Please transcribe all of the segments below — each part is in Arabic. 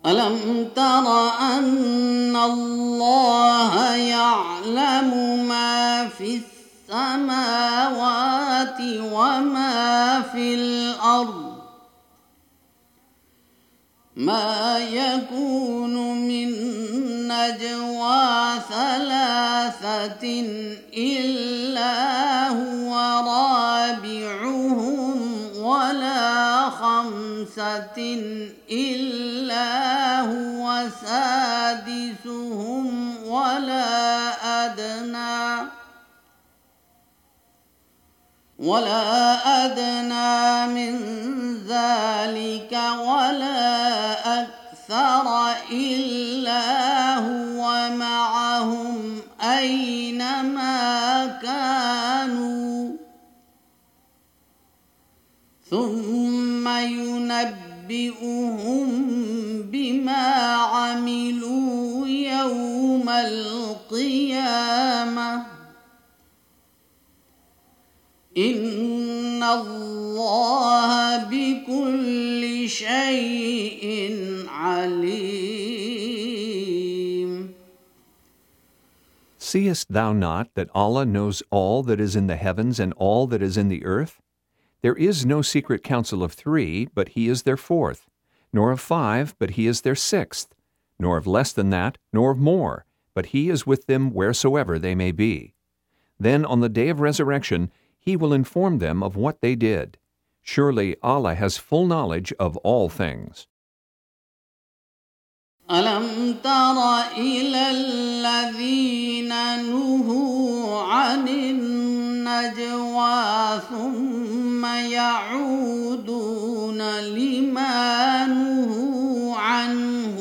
ألم تر أن الله يعلم ما في السماوات وما في الأرض ما يكون من نجوى ثلاثة إلا هو رابعهم ولا خمسة إلا هو سادسهم ولا أدنى من ذلك ولا أكثر إلا هو معهم أينما كانوا ثم ينبئهم بما عملوا يوم القيامة إن الله بكل شيء عليم. Seest thou not that Allah knows all that is in the heavens and all that is in the earth? There is no secret council of 3, but He is their 4th, nor of 5, but He is their 6th, nor of less than that, nor of more, but He is with them wheresoever they may be. Then on the day of resurrection He will inform them of what they did. Surely Allah has full knowledge of all things. ألم تر إلى الذين نهوا عن النجوى ثم يعودون لما نهوا عنه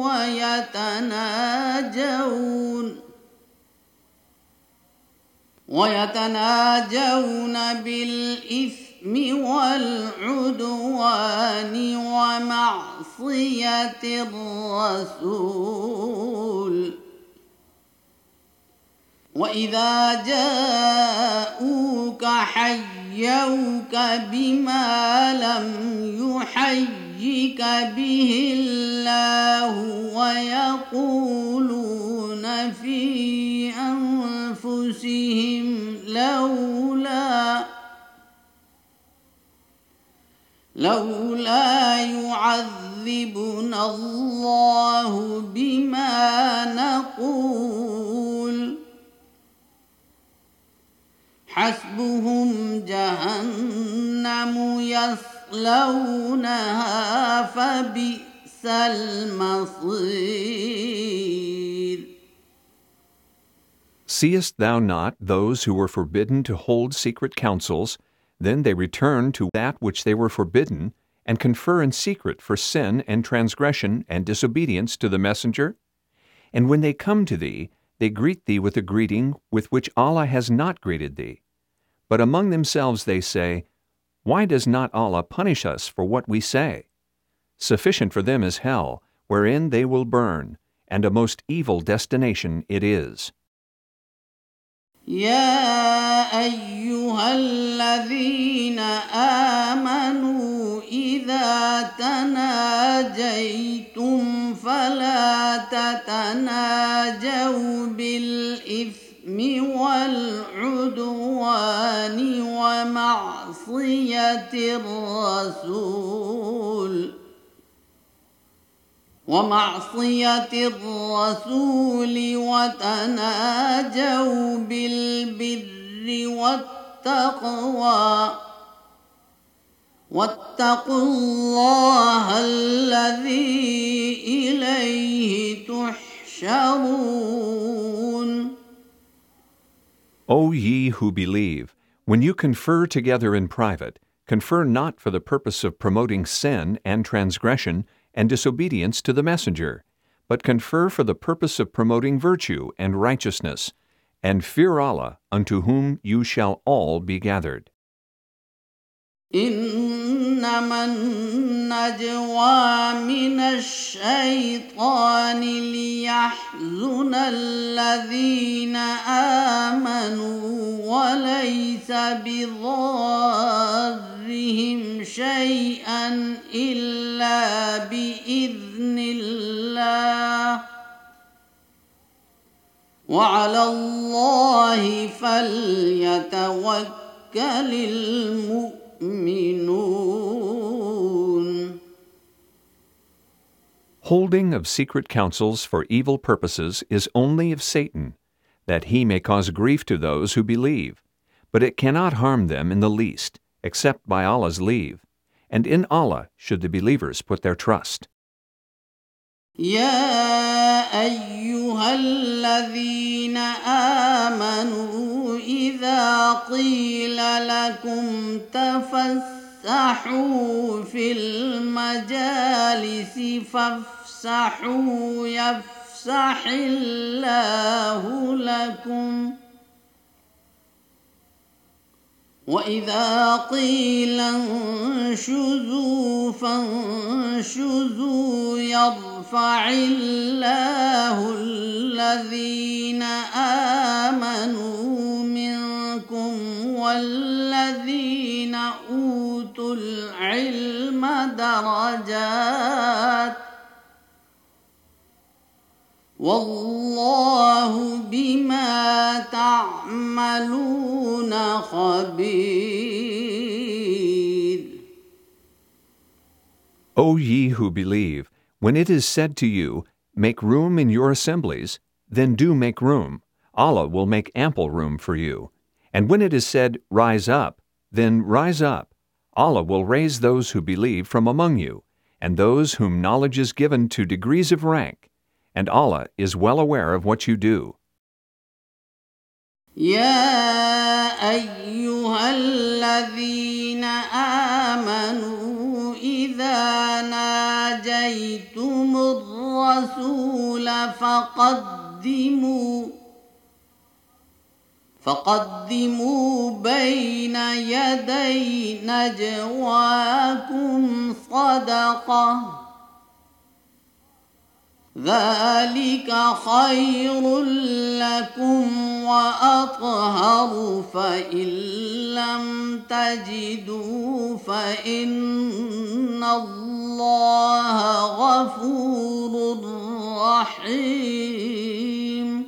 ويتناجون بالإثم والعدوان ومعصية الرسول وإذا جاءوك حيوك بما لم يحيك به الله ويقولون في أنفسهم لولا يعذبنا الله بما نقول حسبهم جهنم يصلونها فبئس المصير. Seest thou not those who were forbidden to hold secret councils? Then they return to that which they were forbidden, and confer in secret for sin and transgression and disobedience to the messenger? And when they come to thee, they greet thee with a greeting with which Allah has not greeted thee. But among themselves they say, Why does not Allah punish us for what we say? Sufficient for them is hell, wherein they will burn, and a most evil destination it is. يا أيها الذين آمنوا إذا تناجيتم فلا تتناجوا بالإثم والعدوان ومعصية الرسول وتناجوا بالبر والتقوى واتقوا الله الذي إليه تحشرون. O ye who believe, when you confer together in private, confer not for the purpose of promoting sin and transgression and disobedience to the messenger, but confer for the purpose of promoting virtue and righteousness, and fear Allah, unto whom you shall all be gathered. إنما النجوى من الشيطان ليحزن الذين آمنوا وليس بضارهم شيئا إلا بإذن الله وعلى الله فليتوكل المؤمنون. Holding of secret counsels for evil purposes is only of Satan, that he may cause grief to those who believe, but it cannot harm them in the least, except by Allah's leave, and in Allah should the believers put their trust. يا أيها الذين آمنوا إذا قيل لكم تفسحوا في المجالس فافسحوا يفسح الله لكم وإذا قيل انشزوا فانشزوا يرفع الله الذين آمنوا منكم والذين أوتوا العلم درجات والله بما تعملون خبير. O ye who believe, when it is said to you, make room in your assemblies, then do make room. Allah will make ample room for you. And when it is said, rise up, then rise up. Allah will raise those who believe from among you, and those whom knowledge is given to degrees of rank. And Allah is well aware of what you do. يا أيها الذين آمنوا إذا ناجيتم الرسول فقدموا بين يدي نجواكم صدقة ذلك خير لكم وأطهر فإن لم تجدوا فإن الله غفور رحيم.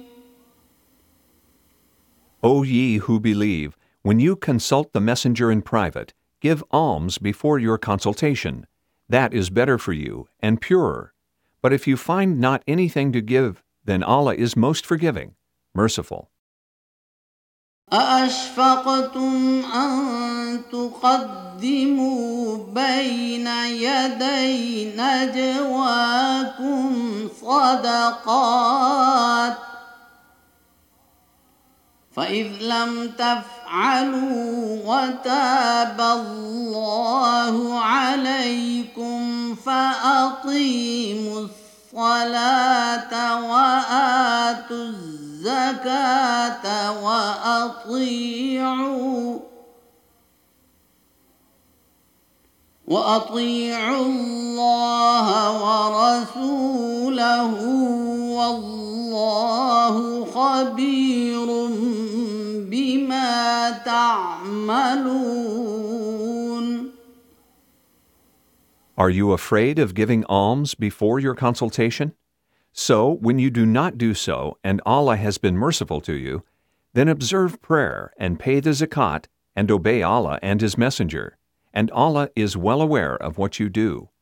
O ye who believe, when you consult the messenger in private, give alms before your consultation. That is better for you and purer. But if you find not anything to give, then Allah is most forgiving, merciful. أَأَشْفَقْتُمْ أَن تُقَدِّمُوا بَيْنَ يَدَيْ نَجْوَاكُمْ صَدَقَاتٍ فإذ لم تفعلوا وتاب الله عليكم فأقيموا الصلاة وآتوا الزكاة وأطيعوا الله ورسوله والله خبير بما تعملون. Are you afraid of giving alms before your consultation? So, when you do not do so, and Allah has been merciful to you, then observe prayer and pay the zakat and obey Allah and His Messenger, and Allah is well aware of what you do.